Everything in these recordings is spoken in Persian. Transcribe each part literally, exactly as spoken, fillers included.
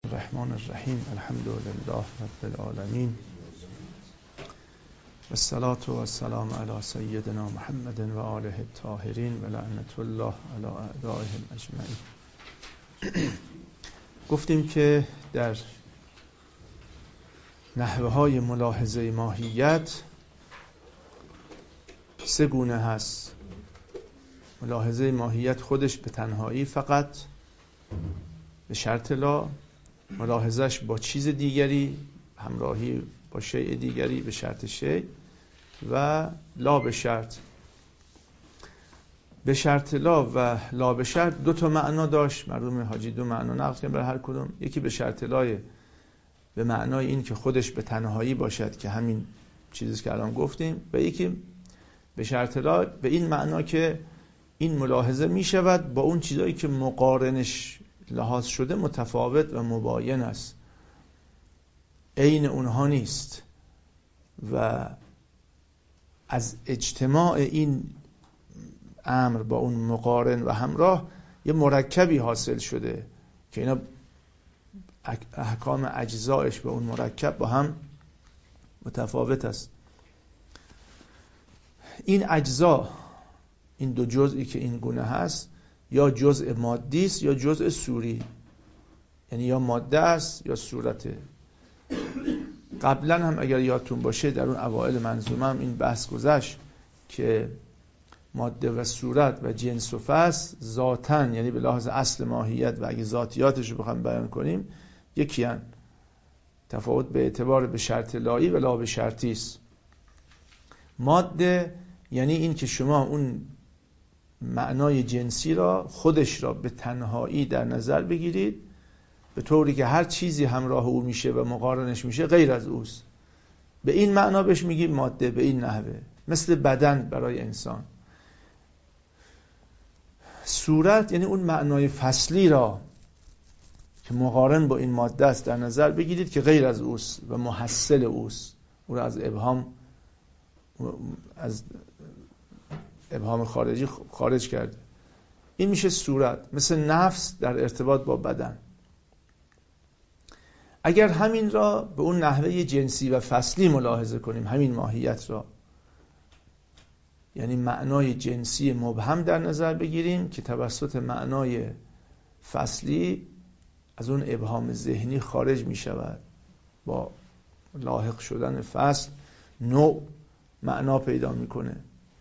الرحمن الرحیم الحمد لله رب العالمین و الصلاة و السلام علی سیدنا محمد و آله الطاهرین و لعنت الله علی اعدائهم اجمعین. گفتیم که در نحوه های ملاحظه ماهیت سه گونه هست. ملاحظه ماهیت خودش به تنهایی فقط به شرط لا، ملاحظش با چیز دیگری، همراهی با شیء دیگری به شرط شیء، و لا به شرط. به شرط لا و لا به شرط دو تا معنا داشت. مرحوم حاجی دو معنا نقل کردن برای هر کدوم. یکی به شرط لای به معنای این که خودش به تنهایی باشد که همین چیزی که الان گفتیم، و یکی به شرط لا به این معنا که این ملاحظه می شود با اون چیزایی که مقارنش لحاظ شده متفاوت و مباین است، عین اونها نیست، و از اجتماع این امر با اون مقارن و همراه یه مرکبی حاصل شده که اینا احکام اجزایش به اون مرکب با هم متفاوت است. این اجزا، این دو جزئی که این گونه هست، یا جزء مادی است یا جزء صوری، یعنی یا ماده است یا صورته. قبلا هم اگر یادتون باشه در اون اوائل منظومه هم این بحث گذشت که ماده و صورت و جنس و فصل ذاتاً، یعنی به لحاظ اصل ماهیت و اگه ذاتیاتش رو بخوایم بیان کنیم، یکی هن. تفاوت به اعتبار به شرط لایی و لا به شرطی است. ماده یعنی این که شما اون معنای جنسی را، خودش را به تنهایی در نظر بگیرید به طوری که هر چیزی همراه او میشه و مقارنش میشه غیر از اوست. به این معنا بهش میگیم ماده، به این نحوه، مثل بدن برای انسان. صورت یعنی اون معنای فصلی را که مقارن با این ماده است در نظر بگیرید که غیر از اوست و محصل اوست، او را از ابهام از ابهام خارجی خارج کرده. این میشه صورت، مثل نفس در ارتباط با بدن. اگر همین را به اون نحوه جنسی و فصلی ملاحظه کنیم، همین ماهیت را، یعنی معنای جنسی مبهم در نظر بگیریم که توسط معنای فصلی از اون ابهام ذهنی خارج می شود، با لاحق شدن فصل نوع معنا پیدا میکنه.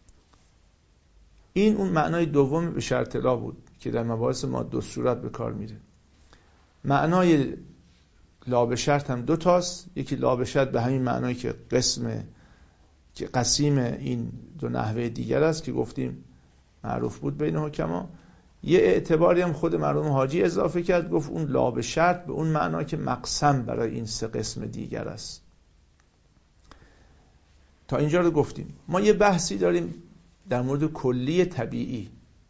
این اون معنای دوم به شرط لا بود که در مباحث ماده و صورت به کار میره. معنای لا به شرط هم دو تاست. یکی لا به شرط به همین معنایی که قسم که قسیم این دو نحوه دیگر است که گفتیم معروف بود بین حکما. یه اعتباری هم خود مرحوم حاجی اضافه کرد، گفت اون لا به شرط به اون معنا که مقسم برای این سه قسم دیگر است. تا اینجا رو گفتیم. ما یه بحثی داریم در مورد کلی طبیعی.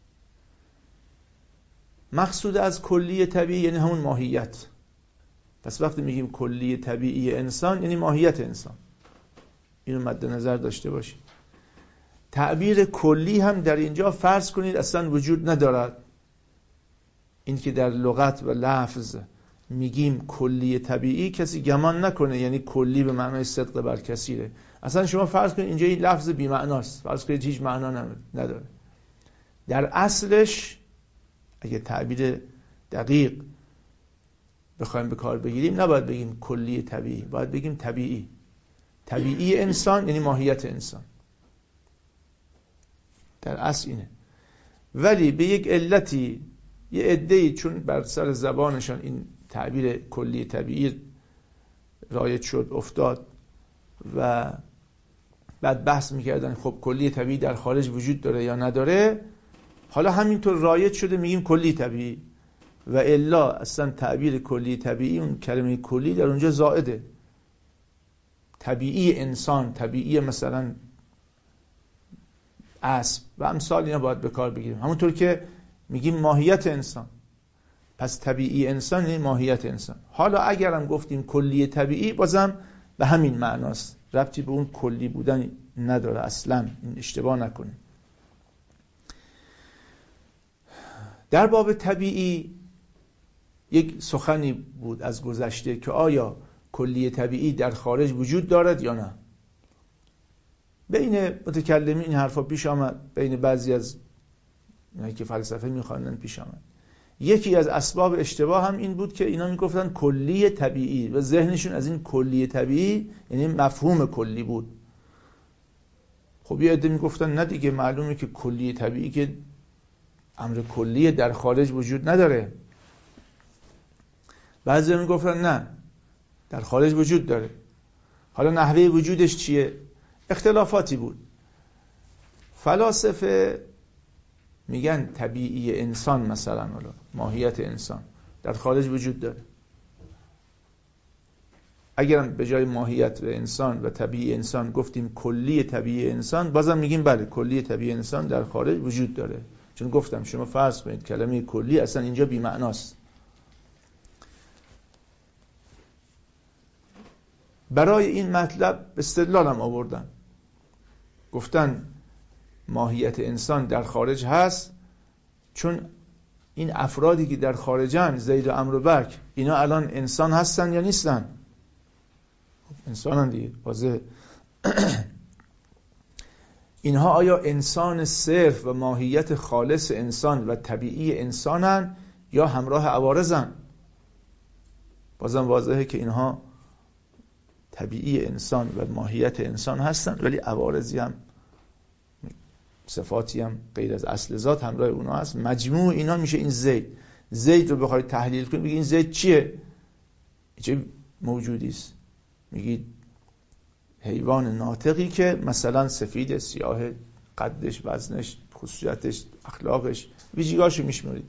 مقصود از کلی طبیعی یعنی همون ماهیت. پس وقتی میگیم کلی طبیعی انسان یعنی ماهیت انسان. اینو مد نظر داشته باشید. تعبیر کلی هم در اینجا فرض کنید اصلا وجود ندارد. این که در لغت و لفظ میگیم کلی طبیعی، کسی گمان نکنه یعنی کلی به معنای صدق بر کثیره. اصلا شما فرض کنید اینجا این لفظ بی معناست، فرض کنید هیچ معنا نداره. در اصلش اگه تعبیر دقیق بخوایم به کار بگیریم نباید بگیم کلی طبیعی، باید بگیم طبیعی. طبیعی انسان یعنی ماهیت انسان، در اصل اینه. ولی به یک علتی یه عده‌ای چون بر سر زبانشان این تعبیر کلی طبیعی رایج شد افتاد و بعد بحث میکردن خب کلی طبیعی در خارج وجود داره یا نداره، حالا همینطور رایج شده میگیم کلی طبیعی، و الا اصلا تعبیر کلی طبیعی، اون کلمه کلی در اونجا زائده. طبیعی انسان، طبیعی مثلا اسب و امثال اینا باید به کار بگیریم، همونطور که میگیم ماهیت انسان. پس طبیعی انسان یعنی ماهیت انسان. حالا اگرم گفتیم کلی طبیعی بازم به همین معناست، ربطی به اون کلی بودن نداره اصلا، این اشتباه نکنیم. در باب طبیعی یک سخنی بود از گذشته که آیا کلیه طبیعی در خارج وجود دارد یا نه. بین متکلمین این حرفا پیش آمد، بین بعضی از اونایی که فلسفه میخواندن پیش آمد. یکی از اسباب اشتباه هم این بود که اینا میگفتن کلیه طبیعی و ذهنشون از این کلیه طبیعی یعنی مفهوم کلی بود. خب یه عده میگفتن نه دیگه، معلومه که کلیه طبیعی که امر کلیه در خارج وجود نداره. بعضی میگفتن نه، در خارج وجود داره. حالا نحوه وجودش چیه؟ اختلافاتی بود. فلاسفه میگن طبیعی انسان، مثلا حالا ماهیت انسان در خارج وجود داره. اگر به جای ماهیت انسان و طبیعی انسان گفتیم کلی طبیعی انسان، بازم میگیم بله کلی طبیعی انسان در خارج وجود داره. چون گفتم شما فرض کنید کلمه کلی اصلا اینجا بی معناست. برای این مطلب استدلالم آوردن، گفتن ماهیت انسان در خارج هست چون این افرادی که در خارجن، زید و عمرو و بکر، اینا الان انسان هستن یا نیستن؟ انسان هم دیگه واضحه. اینها آیا انسان صرف و ماهیت خالص انسان و طبیعی انسانن یا همراه عوارضن؟ بازم واضحه که اینها طبیعی انسان و ماهیت انسان هستن، ولی عوارضی هم، صفاتی هم غیر از اصل ذات همراه اونا هست. مجموع اینا میشه این زید. زید رو بخواید تحلیل کنید، بگید این زید چیه؟ چه موجودی است؟ میگید حیوان ناطقی که مثلا سفید، سیاه، قدش، وزنش، خصوصیتش، اخلاقش، ویژگی‌هاشو میشمارید.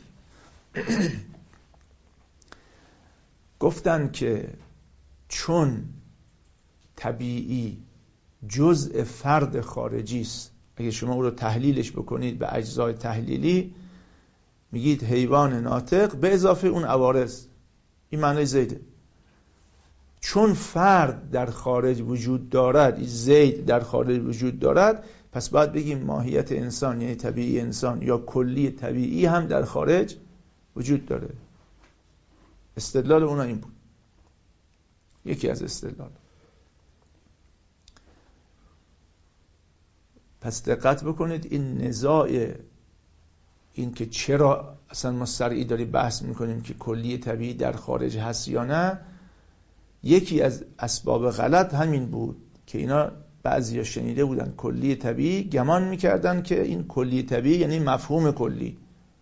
گفتن که چون طبیعی جزء فرد خارجی است، اگه شما او رو تحلیلش بکنید به اجزای تحلیلی، میگید حیوان ناطق به اضافه اون عوارض. این معنی زیده. چون فرد در خارج وجود دارد، زید در خارج وجود دارد، پس باید بگیم ماهیت انسان یعنی طبیعی انسان یا کلی طبیعی هم در خارج وجود داره. استدلال اونا این بود، یکی از استدلال. پس دقت بکنید، این نزاع این که چرا اصلا ما سرعی داری بحث میکنیم که کلی طبیعی در خارج هست یا نه، یکی از اسباب غلط همین بود که اینا بعضیا شنیده بودن کلی طبیعی، گمان میکردن که این کلی طبیعی یعنی مفهوم کلی.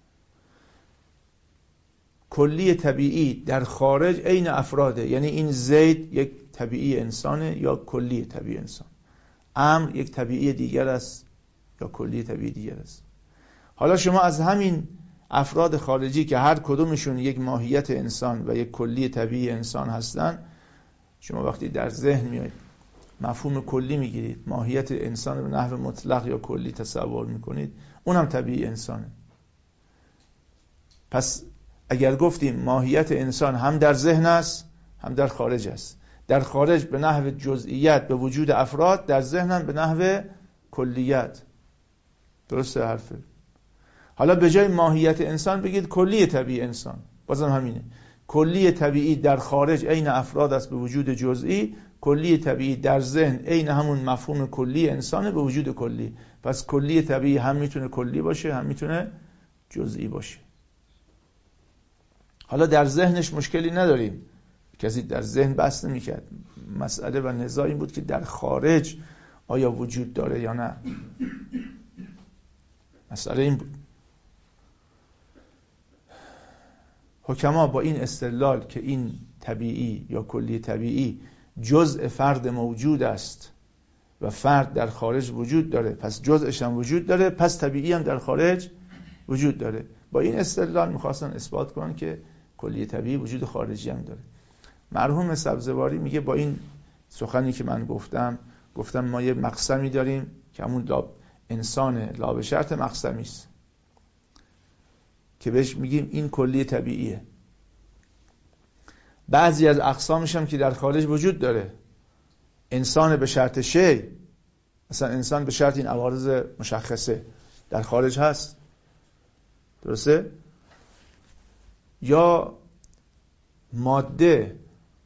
کلی طبیعی در خارج عین افراده، یعنی این زید یک طبیعی انسانه یا کلی طبیعی انسان، امر یک طبیعی دیگر است یا کلی طبیعی دیگر است. حالا شما از همین افراد خارجی که هر کدومشون یک ماهیت انسان و یک کلی طبیعی انسان هستن، شما وقتی در ذهن میایید مفهوم کلی میگیرید، ماهیت انسان به نحو مطلق یا کلی تصور میکنید، اونم طبیعی انسانه. پس اگر گفتیم ماهیت انسان هم در ذهن است هم در خارج است، در خارج به نحو جزئیات به وجود افراد، در ذهن هم به نحو کلیت. درسته حرفه؟ حالا به جای ماهیت انسان بگید کلی طبیعی انسان، بازم همینه. کلی طبیعی در خارج عین افراد است به وجود جزئی، کلی طبیعی در ذهن عین همون مفهوم کلی انسانه به وجود کلی. پس کلی طبیعی هم میتونه کلی باشه هم میتونه جزئی باشه. حالا در ذهنش مشکلی نداریم، کسی در ذهن بحث نمی‌کرد. مسئله و نزاع این بود که در خارج آیا وجود داره یا نه. مسئله این بود. حکما با این استدلال که این طبیعی یا کلی طبیعی جزء فرد موجود است و فرد در خارج وجود داره، پس جزءش هم وجود داره، پس طبیعی هم در خارج وجود داره، با این استدلال میخواستن اثبات کنن که کلی طبیعی وجود خارجی هم داره. مرحوم سبزواری میگه با این سخنی که من گفتم گفتم ما یه مقسمی داریم که همون لاب انسان لا به شرط مقسمی است که بهش میگیم این کلی طبیعیه. بعضی از اقسامش هم که در خارج وجود داره، انسان به شرط شی، مثلا انسان به شرط این عوارض مشخصه در خارج هست. درسته؟ یا ماده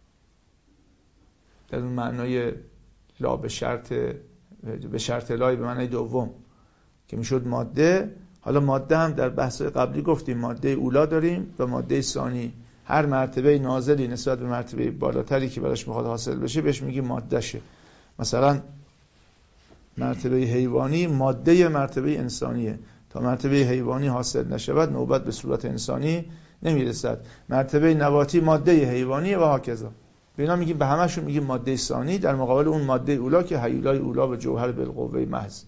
در اون معنای لا به شرط به شرط لای به معنای دوم که میشد ماده. حالا ماده هم در بحث قبلی گفتیم ماده اولا داریم و ماده ثانی. هر مرتبه نازلی نسبت به مرتبه بالاتری که براش میخواد حاصل بشه بهش میگیم ماده شه. مثلا مرتبه حیوانی ماده مرتبه انسانیه، تا مرتبه حیوانی حاصل نشود نوبت به صورت انسانی نمیرسد. مرتبه نباتی ماده حیوانیه و هاکذا. به اینا میگیم، به همشون میگیم ماده ثانی در مقابل اون ماده اولا که هیولای اولا و جوهر بالقوه محض.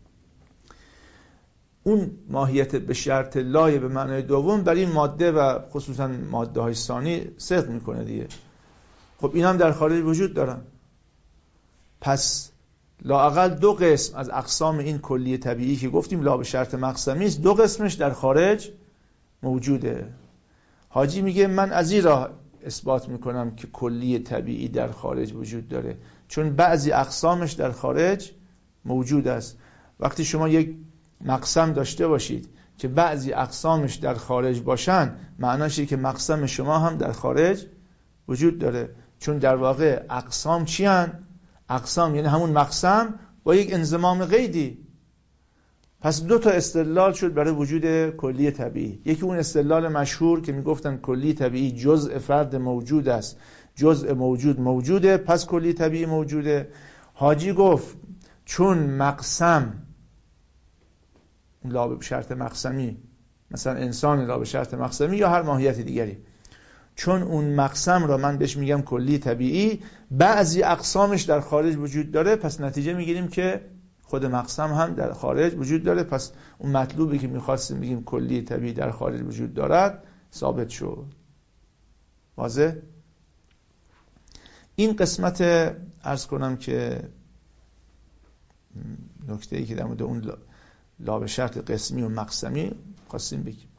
اون ماهیت به شرط لای به معنای دوم بر این ماده و خصوصا ماده های ثانی صدق میکنه دیگه. خب این هم در خارج وجود دارن. پس لااقل دو قسم از اقسام این کلی طبیعی که گفتیم لا به شرط مقسمی است، دو قسمش در خارج موجوده. حاجی میگه من از این راه اثبات میکنم که کلی طبیعی در خارج وجود داره، چون بعضی اقسامش در خارج موجود است. وقتی شما یک مقسم داشته باشید که بعضی اقسامش در خارج باشن، معناشه که مقسم شما هم در خارج وجود داره، چون در واقع اقسام چی هن؟ اقسام یعنی همون مقسم با یک انضمام قیدی. پس دو تا استدلال شد برای وجود کلی طبیعی. یکی اون استدلال مشهور که میگفتن کلی طبیعی جزء فرد موجود است، جزء موجود موجوده پس کلی طبیعی موجوده. حاجی گفت چون مقسم لا به شرط مقسمی، مثلا انسان لا به شرط مقسمی یا هر ماهیت دیگری، چون اون مقسم را من بهش میگم کلی طبیعی، بعضی اقسامش در خارج وجود داره، پس نتیجه میگیریم که خود مقسم هم در خارج وجود داره. پس اون مطلوبی که میخواستیم بگیم کلی طبیعی در خارج وجود دارد ثابت شد. واضح؟ این قسمت عرض کنم که نکته‌ای که در مورد اون لا به شرط قسمی و مقسمی خواستیم بگیم.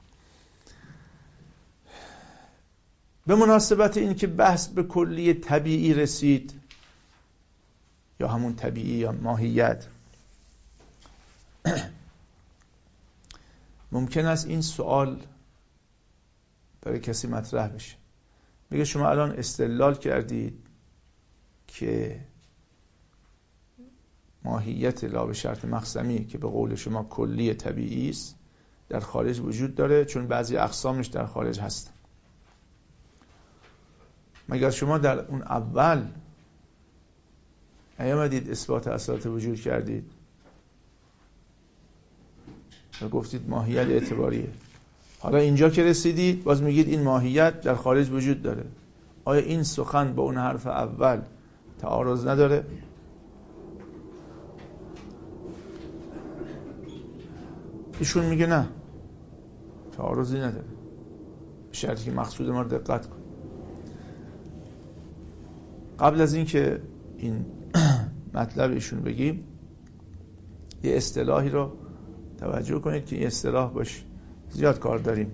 به مناسبت این که بحث به کلی طبیعی رسید یا همون طبیعی یا ماهیت، ممکن است این سوال برای کسی مطرح بشه، میگه شما الان استدلال کردید که ماهیت لا به شرط مقسمی که به قول شما کلی طبیعی است در خارج وجود داره، چون بعضی اقسامش در خارج هستن. مگر شما در اون اول نیامدید اثبات اصالت وجود کردید و گفتید ماهیت اعتباریه؟ حالا اینجا که رسیدید باز میگید این ماهیت در خارج وجود داره. آیا این سخن با اون حرف اول تعارض نداره؟ ایشون میگه نه، تعارضی نداره، به شرطی که مقصود ما رو دقت کن. قبل از این که این مطلب ایشون بگیم، یه اصطلاحی رو توجه کنید که این اصطلاح باش زیاد کار داریم،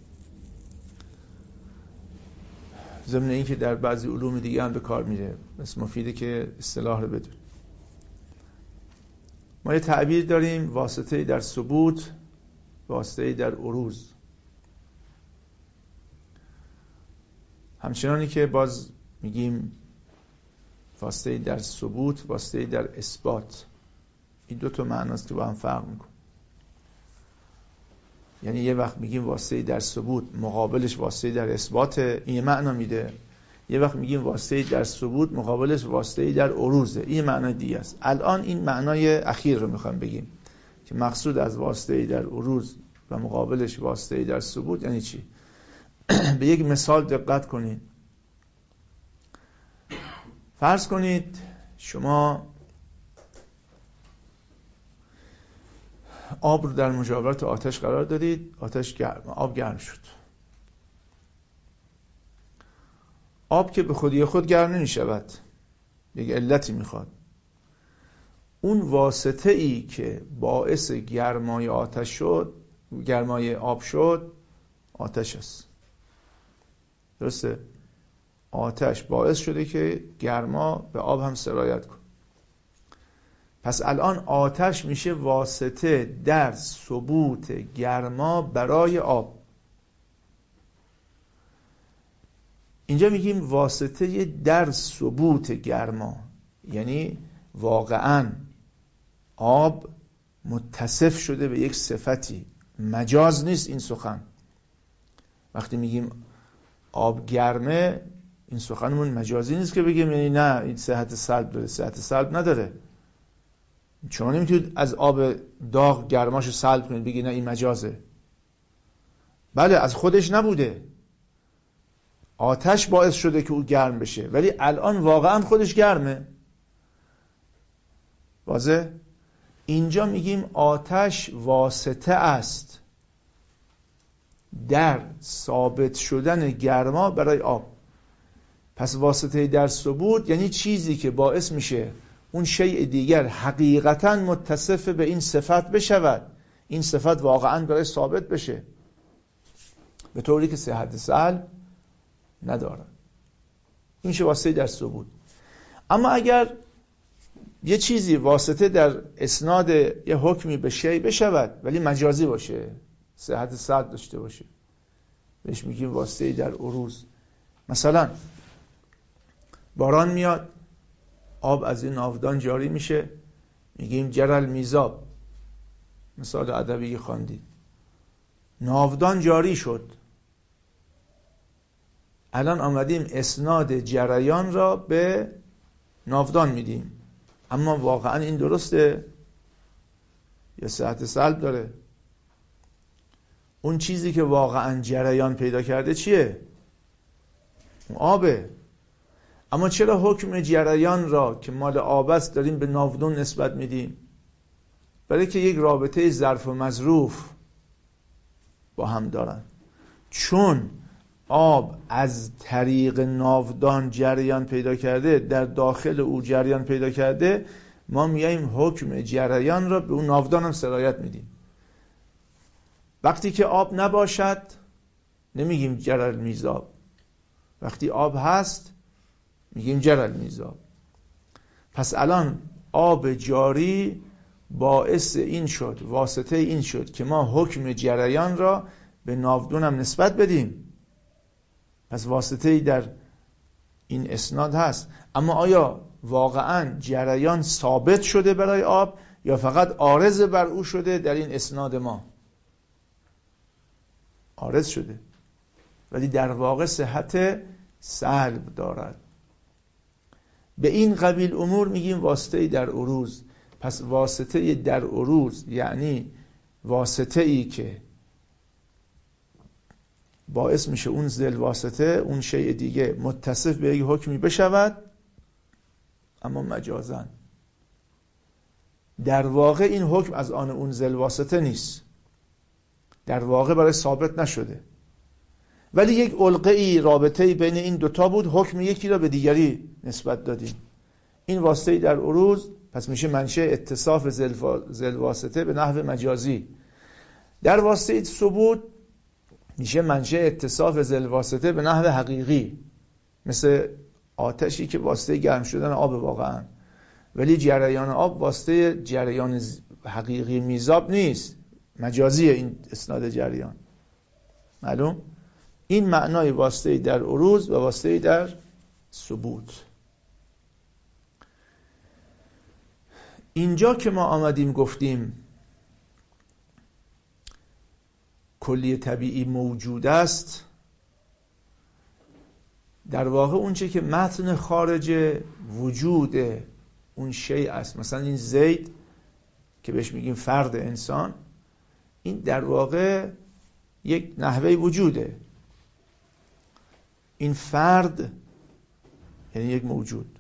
ضمن این که در بعضی علوم دیگه هم به کار میره، بس مفیده که اصطلاح رو بدون. ما یه تعبیر داریم واسطه‌ای در ثبوت، واسطه‌ای در عروض. همچنانی که باز میگیم واسطه‌ای در ثبوت، واسطه‌ای در اثبات. این دو تا معناست که با هم فرق میکنه. یعنی یه وقت میگیم واسطه‌ای در ثبوت مقابلش واسطه‌ای در اثبات، این معنا میده. یه وقت میگیم واسطه‌ای در ثبوت مقابلش واسطه‌ای در عروض، این معنای دیگه است. الان این معنای اخیر رو میخوام بگیم که مقصود از واسطه‌ای در عروض و مقابلش واسطه‌ای در ثبوت یعنی چی. به یک مثال دقت کنید. فرض کنید شما آب رو در مجاورت آتش قرار دادید، آتش گرم، آب گرم شد. آب که به خودی خود گرم نمی شود، یک علتی میخواد. اون واسطه ای که باعث گرمای آتش شد، گرمای آب شد، آتش است. درسته؟ آتش باعث شده که گرما به آب هم سرایت کنه. پس الان آتش میشه واسطه در ثبوت گرما برای آب. اینجا میگیم واسطه در ثبوت گرما، یعنی واقعا آب متصف شده به یک صفتی، مجاز نیست این سخن. وقتی میگیم آب گرمه، این سخنمون مجازی نیست که بگیم یعنی نه این صحت سلب داره، صحت سلب نداره. شما نمیتونید از آب داغ گرماشو سلب کنید بگید نه این مجازه. بله از خودش نبوده، آتش باعث شده که او گرم بشه، ولی الان واقعا خودش گرمه. واضح؟ اینجا میگیم آتش واسطه است در ثابت شدن گرما برای آب. پس واسطه در ثبوت یعنی چیزی که باعث میشه اون شیء دیگر حقیقتا متصف به این صفت بشود، این صفت واقعا برای ثابت بشه، به طوری که صحت سلب نداره. این میشه واسطه در ثبوت. اما اگر یه چیزی واسطه در اسناد یه حکمی به شیء بشود ولی مجازی باشه، صحت سلب داشته باشه، بهش میگیم واسطه در عروض. مثلا باران میاد، آب از این ناودان جاری میشه، میگیم جرل میزاب، مثال ادبی خواندید، ناودان جاری شد. الان آمدیم اسناد جریان را به ناودان میدیم، اما واقعا این درسته یا صحت سلب داره؟ اون چیزی که واقعا جریان پیدا کرده چیه؟ اون آبه. اما چرا حکم جریان را که مال آب است داریم به ناودان نسبت میدیم؟ برای که یک رابطه ظرف و مظروف با هم دارن. چون آب از طریق ناودان جریان پیدا کرده، در داخل او جریان پیدا کرده، ما میاییم حکم جریان را به اون ناودان هم سرایت میدیم. وقتی که آب نباشد نمیگیم جرل میزاب، وقتی آب هست میگیم جرل میزاب. پس الان آب جاری باعث این شد، واسطه این شد که ما حکم جریان را به ناودان هم نسبت بدیم. پس واسطه‌ای در این اسناد هست. اما آیا واقعا جریان ثابت شده برای آب یا فقط عارض بر او شده در این اسناد ما؟ عارض شده ولی در واقع صحت سلب دارد. به این قبیل امور میگیم واسطه‌ای در عروض. پس واسطه در عروض یعنی واسطه‌ای که باعث میشه اون ذل واسطه، اون شیء دیگه متصف به یک حکمی بشود، اما مجازن. در واقع این حکم از آن اون ذل واسطه نیست، در واقع برای ثابت نشده، ولی یک علقه‌ای رابطه‌ای بین این دوتا بود، حکم یکی را به دیگری نسبت دادیم. این واسطه در عروض پس میشه منشأ اتصاف ذل واسطه به نحو مجازی. در واسطه ثبوت میشه منشأ اتصاف ذل واسطه به نحو حقیقی، مثل آتشی که واسطه گرم شدن آب واقعا، ولی جریان آب واسطه جریان حقیقی میزاب نیست، مجازیه این اسناد جریان. معلوم؟ این معنای واسطه در عروض و واسطه در ثبوت. اینجا که ما آمدیم گفتیم کلی طبیعی موجود است، در واقع اون چه که متن خارج وجود اون شیء است، مثلا این زید که بهش میگیم فرد انسان، این در واقع یک نحوه وجوده. این فرد یعنی یک موجود.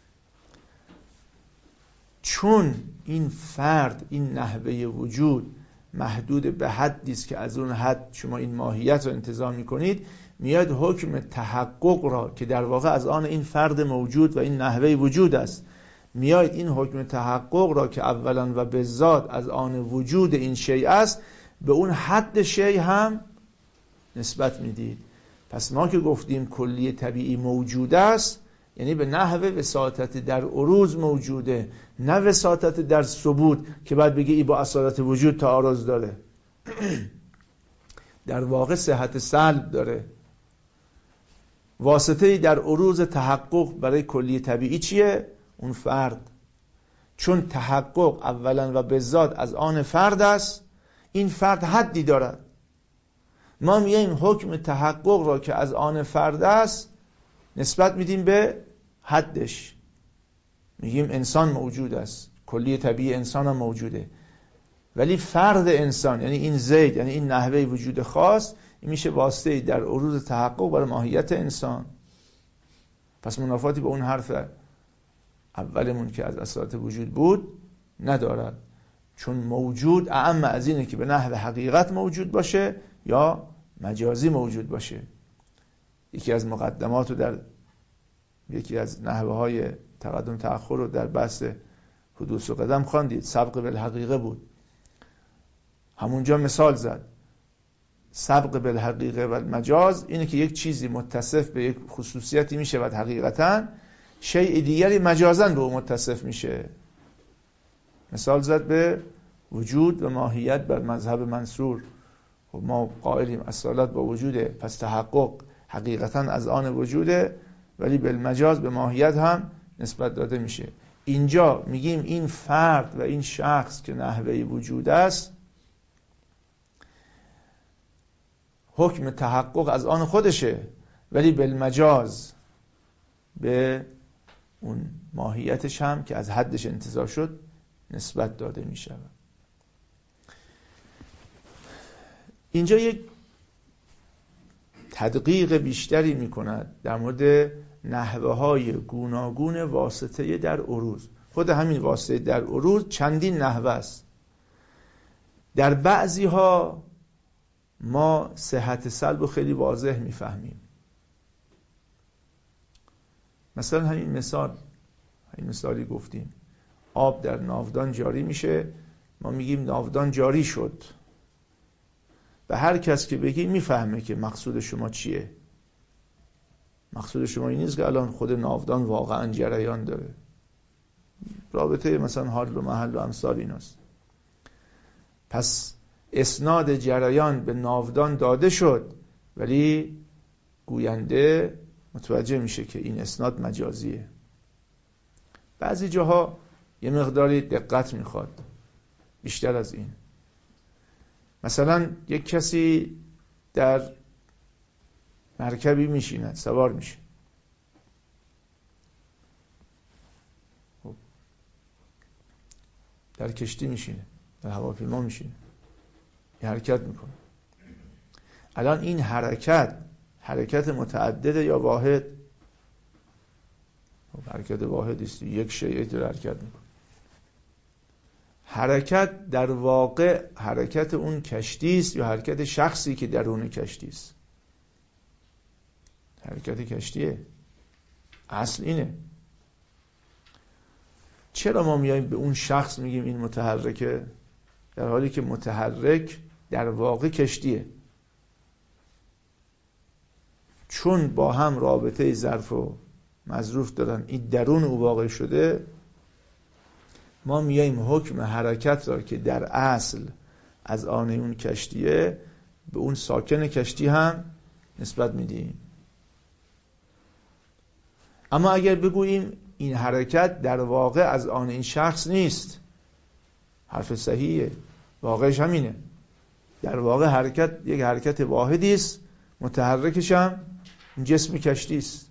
چون این فرد، این نحوه وجود محدود به حدی است که از اون حد شما این ماهیت رو انتزاع می‌کنید، میاد حکم تحقق را که در واقع از آن این فرد موجود و این نحوه وجود است، میاد این حکم تحقق را که اولا و به ذات از آن وجود این شیء است به اون حد شیء هم نسبت میدید. پس ما که گفتیم کلی طبیعی موجود است، یعنی به نحو وساطت در عروض موجوده، نه وساطت در ثبوت که بعد بگی ای با اصالت وجود تعارض داره. در واقع صحت سلب داره. واسطه‌ای در عروض تحقق برای کلی طبیعی چیه؟ اون فرد. چون تحقق اولا و به ذات از آن فرد است، این فرد حدی دارد. ما میایم حکم تحقق را که از آن فرد است نسبت میدیم به حدش، میگیم انسان موجود است، کلی طبیعی انسان هم موجوده، ولی فرد انسان یعنی این زید، یعنی این نحوه وجود خاص، این میشه واسطه در عروض تحقق برای ماهیت انسان. پس منافاتی با اون حرف اولمون که از اساسات وجود بود ندارد، چون موجود اعم از اینه که به نحو حقیقت موجود باشه یا مجازی موجود باشه. یکی از مقدمات رو در یکی از نحوه های تقدم تأخر رو در بحث حدوث و قدم خواندید، سبق بالحقیقه بود. همونجا مثال زد سبق بالحقیقه و المجاز اینه که یک چیزی متصف به یک خصوصیتی میشه و حقیقتاً شیء دیگری مجازاً به اون متصف میشه. مثال زد به وجود و ماهیت بر مذهب منصور. و ما قائلیم اصالت با وجوده، پس تحقق حقیقتاً از آن وجوده ولی بالمجاز به ماهیت هم نسبت داده میشه. اینجا میگیم این فرد و این شخص که نحوه وجود است حکم تحقق از آن خودشه ولی بالمجاز به اون ماهیتش هم که از حدش انتزاع شد نسبت داده می شود. اینجا یک تدقیق بیشتری می کند در مورد نحوه های گوناگون واسطه در عروض. خود همین واسطه در عروض چندین نحوه است. در بعضی ها ما صحت سلب رو خیلی واضح می فهمیم. مثلا همین مثال همین مثالی گفتیم آب در ناودان جاری میشه، ما میگیم ناودان جاری شد و هر کس که بگی میفهمه که مقصود شما چیه. مقصود شما این نیست که الان خود ناودان واقعا جریان داره، رابطه مثلا حال و محل و امثال ایناست. پس اسناد جریان به ناودان داده شد ولی گوینده متوجه میشه که این اسناد مجازیه. بعضی جاها یه مقداری دقت میخواد بیشتر از این. مثلا یک کسی در مرکبی میشیند، سوار میشه، در کشتی میشینه، در هواپیما میشینه، یه حرکت میکنه. الان این حرکت حرکت متعدده یا واحد؟ حرکت واحدی است، یک شیء در حرکت میکنه. حرکت در واقع حرکت اون کشتی است یا حرکت شخصی که درون کشتی است؟ حرکت کشتیه، اصل اینه. چرا ما میایم به اون شخص میگیم این متحرکه در حالی که متحرک در واقع کشتیه؟ چون با هم رابطه ظرف و مظروف دارن، این درون او واقع شده، ما میاییم حکم حرکت را که در اصل از آن اون کشتیه به اون ساکن کشتی هم نسبت میدیم. اما اگر بگوییم این حرکت در واقع از آن این شخص نیست، حرف صحیحه، واقعش همینه. در واقع حرکت یک حرکت واحدی است، متحرکش هم جسم کشتی است.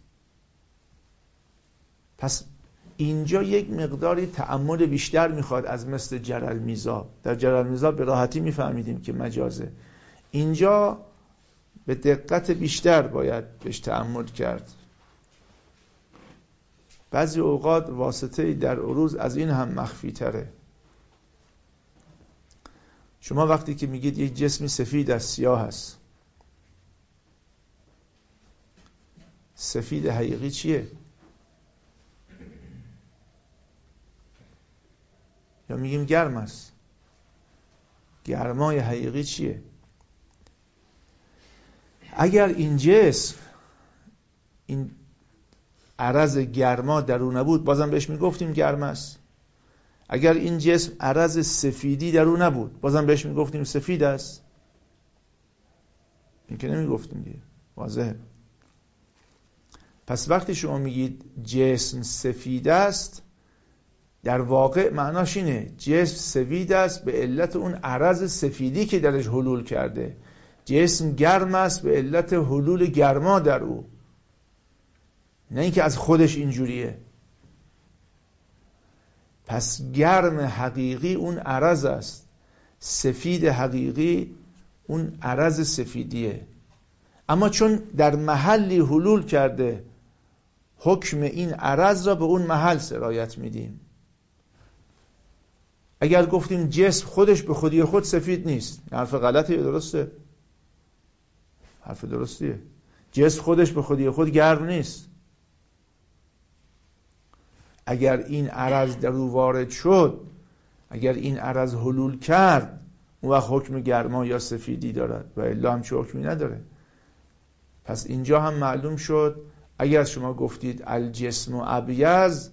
پس اینجا یک مقداری تأمل بیشتر میخواد از مثل جرالمیزا. در جرالمیزا به راحتی میفهمیدیم که مجازه. اینجا به دقت بیشتر باید بهش تأمل کرد. بعضی اوقات واسطه در عروض از این هم مخفی تره. شما وقتی که میگید یک جسمی سفید از سیاه هست، سفید حقیقی چیه؟ یا میگیم گرم است، گرمای حقیقی چیه؟ اگر این جسم این عرض گرما در او نبود بازم بهش میگفتیم گرم است. اگر این جسم عرض سفیدی در او نبود بازم بهش میگفتیم سفید است. این که نمیگفتیم دیگه، واضحه. پس وقتی شما میگید جسم سفید است، در واقع معناش اینه جسم سفید است به علت اون عرض سفیدی که درش حلول کرده. جسم گرم است به علت حلول گرما در او، نه اینکه از خودش اینجوریه. پس گرم حقیقی اون عرض است، سفید حقیقی اون عرض سفیدیه. اما چون در محلی حلول کرده، حکم این عرض را به اون محل سرایت میدیم. اگر گفتیم جسم خودش به خودی خود سفید نیست، حرف غلطه یا درسته؟ حرف درستیه. جسم خودش به خودی خود گرم نیست. اگر این عرض در او وارد شد، اگر این عرض حلول کرد، اون وقت حکم گرما یا سفیدی دارد و الا هم چه حکمی نداره. پس اینجا هم معلوم شد اگر شما گفتید الجسم و ابیض،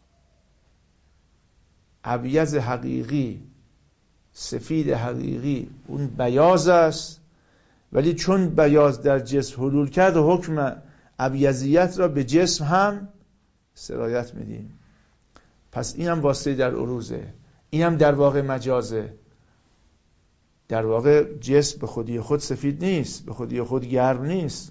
ابیض حقیقی، سفید حقیقی اون بیاض است، ولی چون بیاض در جسم حلول کرد حکم ابیضیت را به جسم هم سرایت میدیم. پس این هم واسطه در عروضه، این هم در واقع مجازه. در واقع جسم به خودی خود سفید نیست، به خودی خود گرم نیست.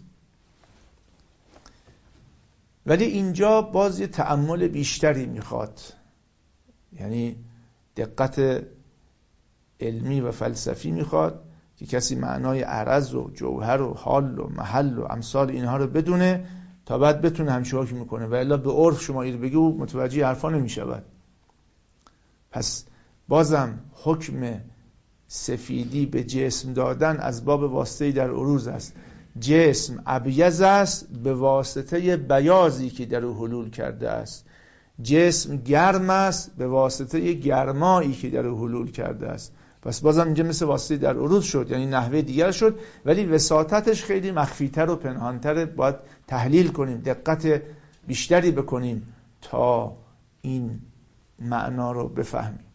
ولی اینجا باز یه تأمل بیشتری میخواد، یعنی دقت علمی و فلسفی میخواد که کسی معنای عرض و جوهر و حال و محل و امثال اینها رو بدونه تا بعد بتونه همچه حکم میکنه، و الا به عرف شما این بگی و متوجه حرفا نمیشود. پس بازم حکم سفیدی به جسم دادن از باب واسطه‌ای در عروض است. جسم ابیض است به واسطه بیاضی که در او حلول کرده است. جسم گرم است به واسطه گرمایی که در او حلول کرده است. پس بازم اینجا مثل واسطه در عروض شد، یعنی نحوه دیگر شد، ولی وساطتش خیلی مخفی‌تر و پنهان‌تر. باید تحلیل کنیم، دقت بیشتری بکنیم تا این معنا رو بفهمیم.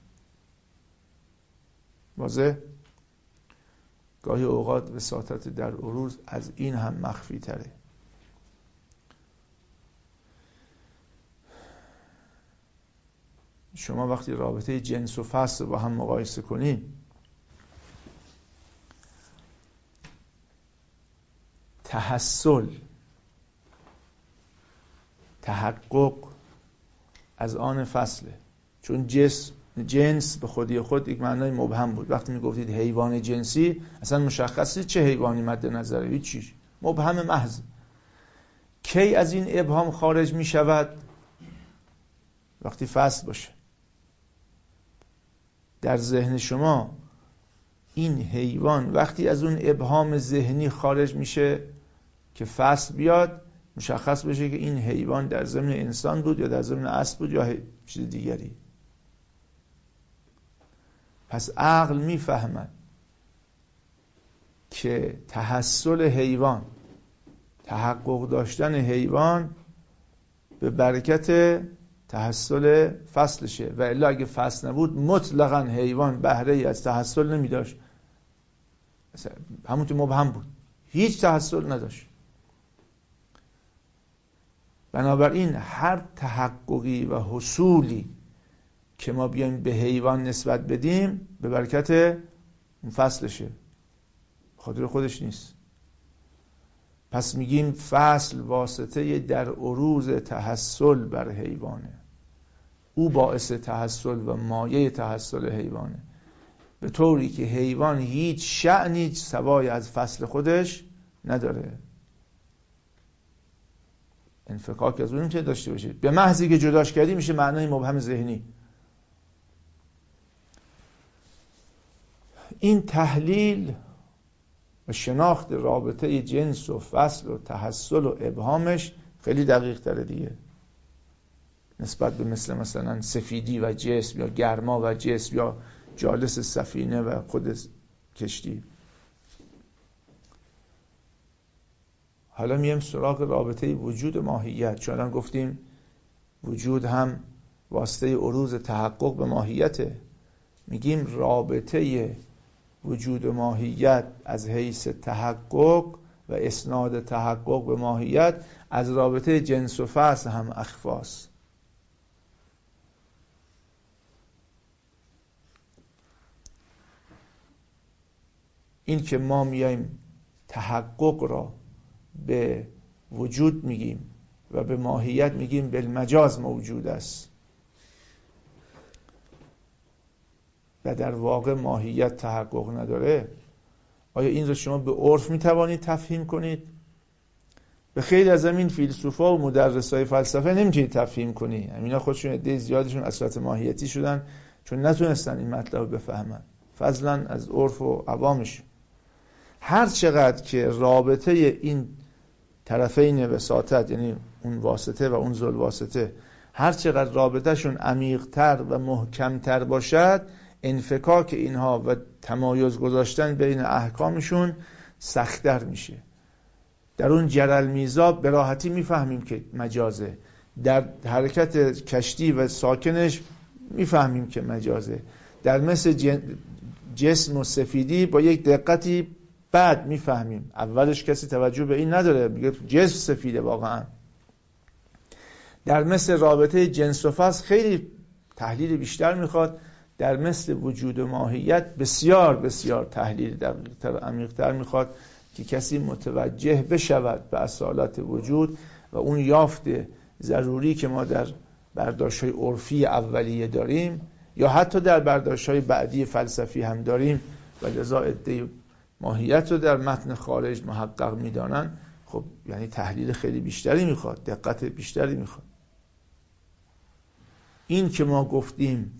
واضح؟ گاهی اوقات وساطت در عروض از این هم مخفی تره. شما وقتی رابطه جنس و فصل با هم مقایسه کنید، تحصل، تحقق از آن فصله. چون جسم جنس به خودی خود یک معنای مبهم بود. وقتی میگفتید حیوان جنسی، اصلا مشخصی چه حیوانی مد نظره، هیچ چیز، مبهم محض. کی از این ابهام خارج می شود؟ وقتی فصل باشه. در ذهن شما این حیوان وقتی از اون ابهام ذهنی خارج میشه که فصل بیاد، مشخص بشه که این حیوان در ضمن انسان بود یا در ضمن اسب بود یا چیز دیگری. پس عقل میفهمد که تحصل حیوان، تحقق داشتن حیوان به برکت تحصل فصلشه، و الا اگه فصل نبود مطلقاً حیوان بهره ای از تحصل نمی داشت، همون تو مبهم بود، هیچ تحصل نداشت. بنابراین هر تحققی و حصولی که ما بیایم به حیوان نسبت بدیم به برکت اون فصلشه، خاطر خودش نیست. پس میگیم فصل واسطه در عروض تحصل بر حیوانه، او باعث تحصل و مایه تحصل حیوانه، به طوری که حیوان هیچ شأنی سوای از فصل خودش نداره. انفکاک از اون چه داشته باشه، به محضی که جداش کردی میشه معنای مبهم ذهنی. این تحلیل و شناخت رابطه جنس و فصل و تحصل و ابهامش خیلی دقیق تره دیگه، نسبت به مثل مثلا سفیدی و جسم یا گرما و جسم یا جالس سفینه و خود کشتی. حالا میایم سراغ رابطه وجود ماهیت. چون الان گفتیم وجود هم واسطه عروض تحقق به ماهیته، میگیم رابطه وجود ماهیت از حیث تحقق و اسناد تحقق به ماهیت از رابطه جنس و فصل هم اخفاست. این که ما میایم تحقق را به وجود میگیم و به ماهیت میگیم بالمجاز موجود است و در واقع ماهیت تحقق نداره، آیا این را شما به عرف میتوانید تفهیم کنید؟ به خیلی از همین فیلسوفا و مدرسای فلسفه نمیتونید تفهیم کنید. همینا خودشون عده زیادشون اصالت ماهیتی شدن چون نتونستن این مطلب رو بفهمن، فضلا از عرف و عوامشون. هر چقدر که رابطه این طرفین وساطت، یعنی اون واسطه و اون ذل واسطه، هر چقدر رابطهشون عمیق‌تر و محکم‌تر باشد، انفکاک اینها و تمایز گذاشتن بین احکامشون سخت‌تر میشه. در اون جرل میزاب به راحتی میفهمیم که مجازه، در حرکت کشتی و ساکنش میفهمیم که مجازه، در مثل جسم و سفیدی با یک دقتی بعد میفهمیم، اولش کسی توجه به این نداره، میگه جسم سفیده واقعا. در مثل رابطه جنس و فصل خیلی تحلیل بیشتر میخواد، در مثل وجود و ماهیت بسیار بسیار تحلیل دقیق‌تر و عمیق‌تر میخواد که کسی متوجه بشود به اصالت وجود و اون یافت ضروری که ما در برداشت‌های عرفی اولیه داریم یا حتی در برداشت‌های بعدی فلسفی هم داریم و لذا عده ماهیت رو در متن خارج محقق میدانن. خب یعنی تحلیل خیلی بیشتری میخواد، دقت بیشتری میخواد. این که ما گفتیم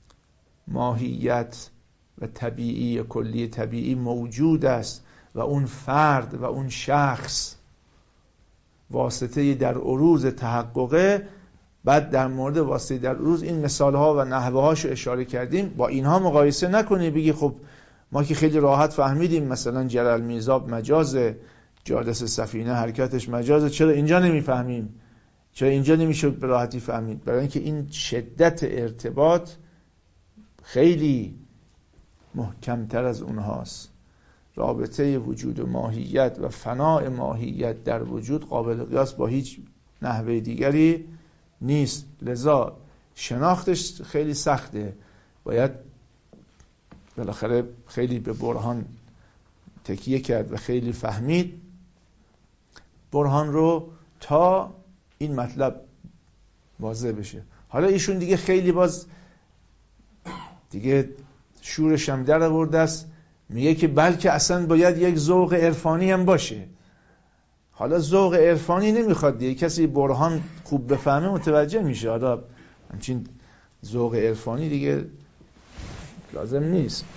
ماهیت و طبیعی کلی طبیعی موجود است و اون فرد و اون شخص واسطه در عروض تحققه، بعد در مورد واسطه در عروض این مثالها و نحوه هاشو اشاره کردیم، با اینها مقایسه نکنی بگی خب ما که خیلی راحت فهمیدیم مثلا جرل میزاب مجازه، جادس سفینه حرکتش مجازه، چرا اینجا نمیفهمیم؟ چرا اینجا نمیشد به راحتی فهمید؟ برای اینکه این شدت ارتباط خیلی محکمتر از اونهاست. رابطه وجود و ماهیت و فناء ماهیت در وجود قابل قیاس با هیچ نحوه دیگری نیست، لذا شناختش خیلی سخته، باید بالاخره خیلی به برهان تکیه کرد و خیلی فهمید برهان رو تا این مطلب واضح بشه. حالا ایشون دیگه خیلی باز دیگه شورش هم در آورده است، میگه که بلکه اصلا باید یک ذوق عرفانی هم باشه. حالا ذوق عرفانی نمیخواد دیگه، کسی برهان خوب بفهمه متوجه میشه، حالا همچین ذوق عرفانی دیگه لازم نیست.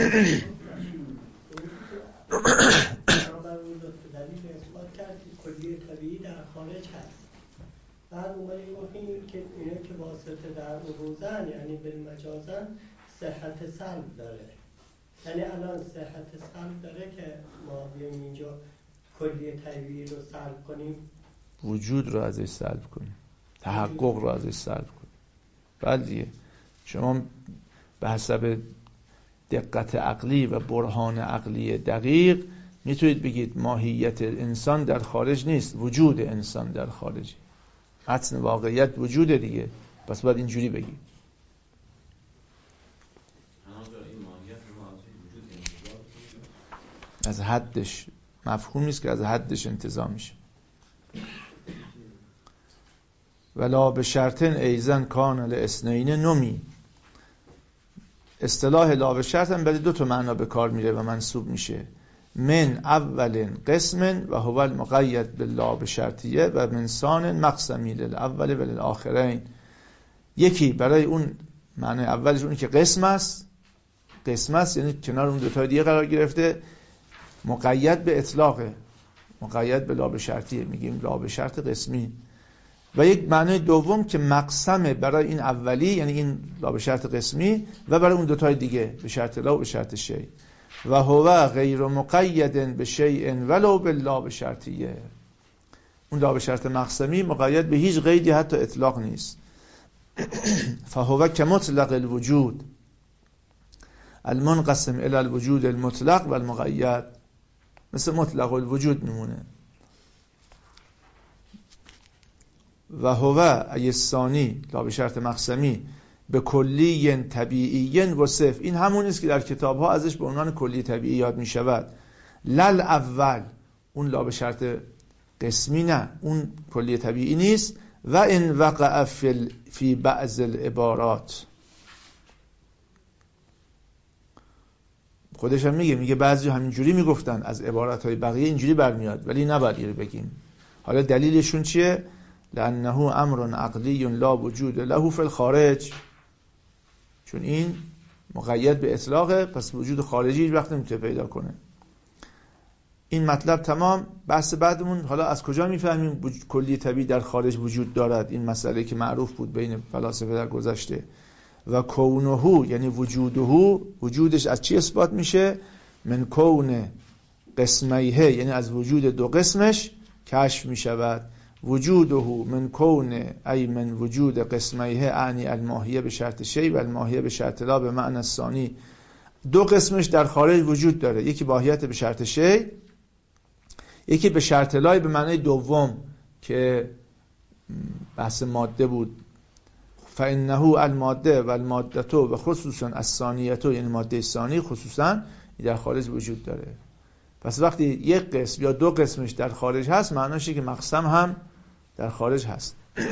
کلیه طبیعی در خارج هست. بعد اومدیم گفتیم که اینا که واسطه در عروضن یعنی بالمجازن صحت سلب داره. یعنی الان صحت سلب داره که ما بیایم اینجا کلیه طبیعی رو سلب کنیم، وجود رو ازش سلب کنیم، تحقق رو ازش سلب کنیم. بله شما به حسب دقت عقلی و برهان عقلی دقیق میتونید بگید ماهیت انسان در خارج نیست، وجود انسان در خارجه. اصل واقعیت وجوده دیگه، پس باید اینجوری بگید. از حدش مفهوم نیست که از حدش انتزاع میشه. ولا به شرطن ایزن کان الاثنین نمی. اصطلاح لا به شرط هم برای دو تا معنا به کار میره و منصوب میشه. من اول قسم و هو المقید بالله به شرطیه و من ثان مقسمی للاول و للآخرین. یکی برای اون معنی اولش اونی که قسم است، قسم است یعنی کنار اون دو تا دیگه قرار گرفته، مقید به اطلاقه، مقید به لا به شرطیه، میگیم لا به شرط قسمی. و یک معنی دوم که مقسمه برای این اولی، یعنی این لا به شرط قسمی، و برای اون دو تا دیگه به شرط لا و به شرط شیء. و هو غیر مقید به شیء ولو بالله به شرطیه. اون لا به شرط مقسمی مقید به هیچ قیدی حتی اطلاق نیست. فهو کمطلق الوجود المنقسم الى الوجود المطلق و المقید. مثل مطلق الوجود میمونه. و هو ای ثانی لا به شرط مقسمی به کلی طبیعی وصف، این همون است که در کتاب ها ازش به عنوان کلی طبیعی یاد می شود. لل اول، اون لا به شرط قسمی نه، اون کلی طبیعی نیست. و ان وقع فی فی بعض العبارات، خودش هم میگه میگه بعضی همینجوری میگفتن، از عبارات های بقیه اینجوری برمیاد، ولی نباید اینو بگیم. حالا دلیلشون چیه؟ لانه امر عقلی لا وجود له فی الخارج، چون این مقید به اطلاقه، پس وجود خارجی هیچ وقت نمیتونه پیدا کنه. این مطلب تمام. بحث بعدمون حالا از کجا میفهمیم کلی طبیعی در خارج وجود دارد؟ این مسئله که معروف بود بین فلاسفه در گذشته. و کونه یعنی وجوده، وجودش از چی اثبات میشه؟ من کون قسمیه، یعنی از وجود دو قسمش کشف میشود. وجوده من کون ای من وجود قسمیه اعنی الماهیه به شرط شی و الماهیه به شرط لا به معنی ثانی. دو قسمش در خارج وجود داره، یکی ماهیت به شرط شی، یکی به شرط لا به معنی دوم که بحث ماده بود. فانه الماده و المادته و خصوصا الثانیته، یعنی ماده ثانی خصوصا در خارج وجود داره. پس وقتی یک قسم یا دو قسمش در خارج هست، معناشه که مقسم هم در خارج هست.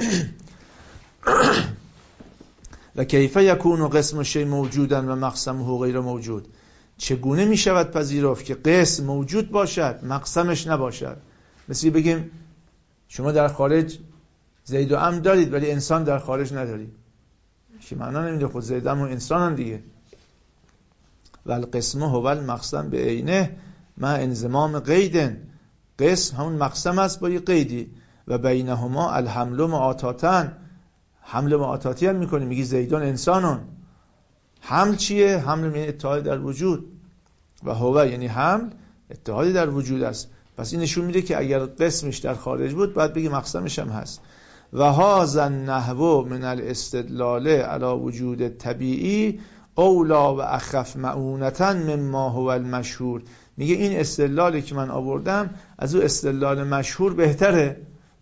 و کیف یکون قسم شی موجودا و مقسمه غیر موجود، چگونه می شود پذیرفت که قسم موجود باشد مقسمش نباشد؟ مثل بگیم شما در خارج زید و عمرو دارید ولی انسان در خارج ندارید، چه معنا نمیده؟ خود زید و عمرو انسان هم دیگه. و القسم هو المقسم به عینه مع انضمام قید، قسم همون مقسم است با یه قیدی. و بینهما الحمل معاطاتن، حمل معاطاتی هم میکنی، میگی زیدان انسانون. حمل چیه؟ حمل یعنی اتحاد در وجود، و هو یعنی حمل اتحادی در وجود است. پس این نشون میده که اگر قسمش در خارج بود باید بگی مقسمش هم هست. و هذا النحو من الاستدلال علی وجود طبیعی اولا و اخف معونتا مما هو المشهور. میگه این استدلالی که من آوردم از او استدلال مشهور بهتره.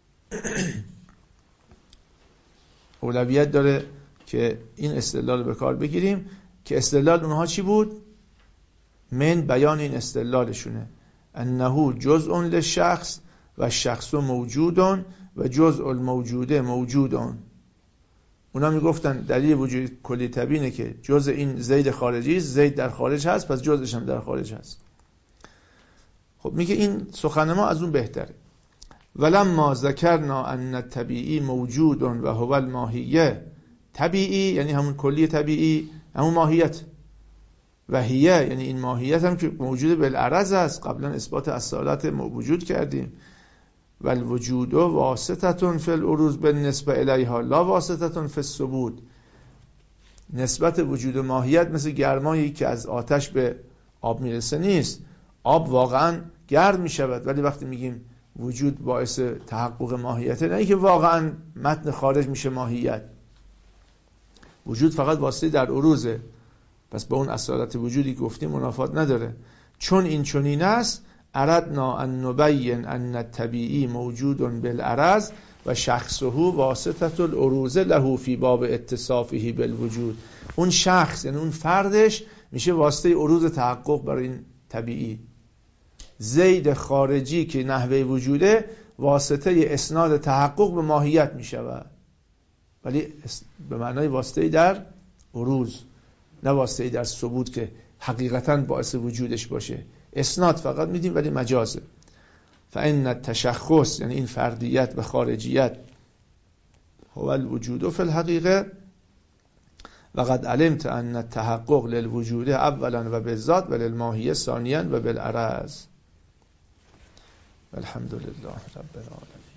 اولویت داره که این استدلال به کار بگیریم که استدلال اونها چی بود؟ من بیان این استدلالشونه انه جزء للشخص و شخص موجودون و جزء الموجوده موجودون. اونا میگفتن دلیل وجود کلی طبیعی اینه که جزء این زید خارجی است، زید در خارج هست، پس جزءش هم در خارج هست. خب میگه این سخن ما از اون بهتره. ولما ذکرنا ان الطبیعی موجود و هو الماهیه، طبیعی یعنی همون کلی طبیعی، همون ماهیت. و هیه یعنی این ماهیت هم که موجود بالعرض است، قبلا اثبات اصالت موجود کردیم. و الوجود واسطه فی العروض بالنسبه الیها لا واسطه فی الثبوت. نسبت وجود ماهیت مثل گرمایی که از آتش به آب میرسه نیست. آب واقعا گرم میشود، ولی وقتی میگیم وجود باعث تحقق ماهیته، نه اینکه واقعا متن خارج میشه ماهیت. وجود فقط واسطه در عروضه، پس با اون اصالت وجودی که گفتیم منافات نداره. چون این چنین است اردنا ان نبین ان الطبیعی موجود بالعرض و شخصه واسطه العروض له فی باب اتصافه بالوجود. اون شخص یعنی اون فردش میشه واسطه عروض تحقق برای این طبیعی. زید خارجی که نحوه وجوده واسطه اسناد تحقق به ماهیت میشود، ولی به معنای واسطه در عروض، نه واسطه در ثبوت که حقیقتا باعث وجودش باشه. اسناد فقط میدیم ولی مجازه. فان التشخص یعنی این فردیت و خارجیت هو الوجود فی الحقیقه و قد علمت ان التحقق للوجود اولا و بالذات و للماهیه ثانیا و بالعرض. الحمد لله رب العالمین.